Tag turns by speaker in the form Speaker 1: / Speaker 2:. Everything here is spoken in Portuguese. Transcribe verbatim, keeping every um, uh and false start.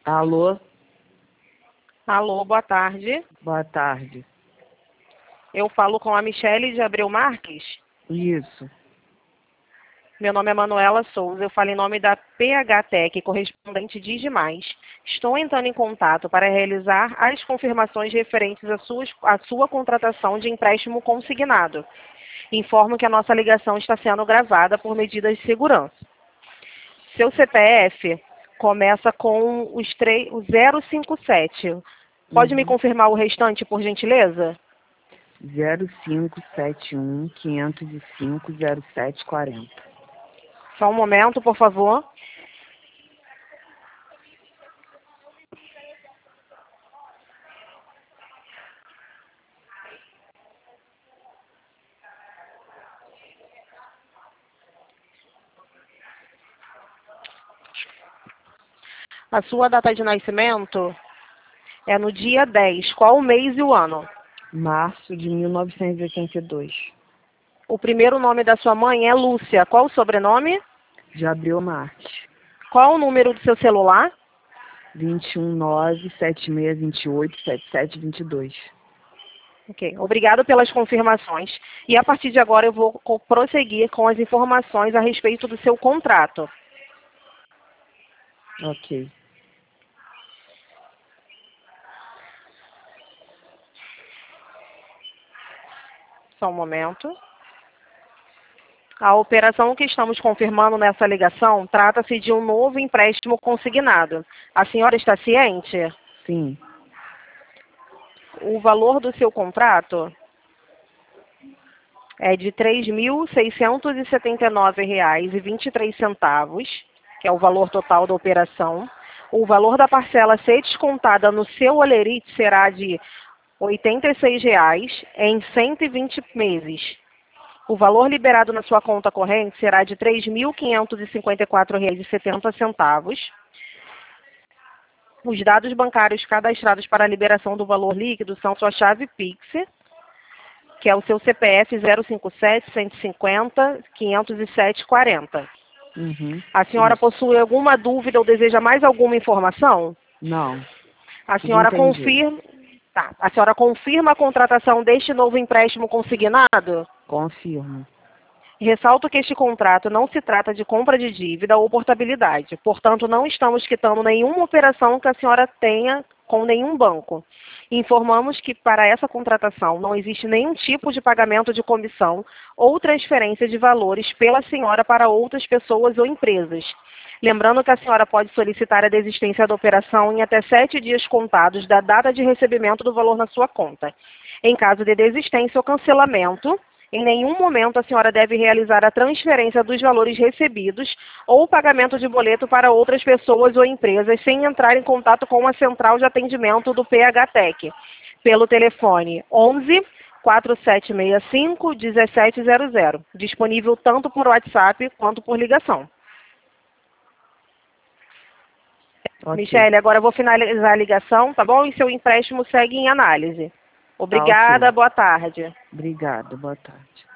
Speaker 1: Alô,
Speaker 2: Alô, boa tarde.
Speaker 1: boa tarde.
Speaker 2: Eu falo com a Michele de Abreu Marques.
Speaker 1: Isso.
Speaker 2: Meu nome é Manuela Souza. Eu falo em nome da P H Tec, correspondente Digimais. Estou entrando em contato para realizar as confirmações referentes à sua, à sua contratação de empréstimo consignado. Informo que a nossa ligação está sendo gravada por medidas de segurança. Seu C P F começa com os três, o zero cinco sete. Pode me
Speaker 1: Uhum.
Speaker 2: confirmar o restante, por gentileza?
Speaker 1: zero cinco sete um, quinhentos e cinco, zero sete quarenta.
Speaker 2: Só um momento, por favor. A sua data de nascimento é no dia dez. Qual o mês e o ano?
Speaker 1: Março de mil novecentos e oitenta e dois.
Speaker 2: O primeiro nome da sua mãe é Lúcia. Qual o sobrenome?
Speaker 1: De Abreu Marques.
Speaker 2: Qual o número do seu celular?
Speaker 1: vinte e um, nove, sete seis dois oito, sete sete dois dois.
Speaker 2: Ok. Obrigado pelas confirmações. E a partir de agora eu vou co- prosseguir com as informações a respeito do seu contrato.
Speaker 1: Ok.
Speaker 2: Só um momento. A operação que estamos confirmando nessa ligação trata-se de um novo empréstimo consignado. A senhora está ciente?
Speaker 1: Sim.
Speaker 2: O valor do seu contrato é de três mil seiscentos e setenta e nove reais e vinte e três centavos, que é o valor total da operação. O valor da parcela a ser descontada no seu olerite será de oitenta e seis reais em cento e vinte meses. O valor liberado na sua conta corrente será de três mil quinhentos e cinquenta e quatro reais e setenta centavos. Os dados bancários cadastrados para a liberação do valor líquido são sua chave Pix, que é o seu C P F zero cinco sete, cento e cinquenta, quinhentos e sete, quarenta.
Speaker 1: Uhum.
Speaker 2: A senhora
Speaker 1: Isso.
Speaker 2: possui alguma dúvida ou deseja mais alguma informação?
Speaker 1: Não.
Speaker 2: A
Speaker 1: Tudo
Speaker 2: senhora
Speaker 1: entendido.
Speaker 2: confirma, tá. A senhora confirma a contratação deste novo empréstimo consignado?
Speaker 1: Confirmo.
Speaker 2: Ressalto que este contrato não se trata de compra de dívida ou portabilidade. Portanto, não estamos quitando nenhuma operação que a senhora tenha com nenhum banco. Informamos que para essa contratação não existe nenhum tipo de pagamento de comissão ou transferência de valores pela senhora para outras pessoas ou empresas. Lembrando que a senhora pode solicitar a desistência da operação em até sete dias contados da data de recebimento do valor na sua conta. Em caso de desistência ou cancelamento, em nenhum momento a senhora deve realizar a transferência dos valores recebidos ou o pagamento de boleto para outras pessoas ou empresas sem entrar em contato com a central de atendimento do P H Tec pelo telefone onze, quatro sete seis cinco, um sete zero zero, disponível tanto por WhatsApp quanto por ligação.
Speaker 1: Ok.
Speaker 2: Michele, agora eu vou finalizar a ligação, tá bom? E seu empréstimo segue em análise.
Speaker 1: Tá
Speaker 2: Obrigada,
Speaker 1: ok.
Speaker 2: boa tarde.
Speaker 1: Obrigada. Boa tarde.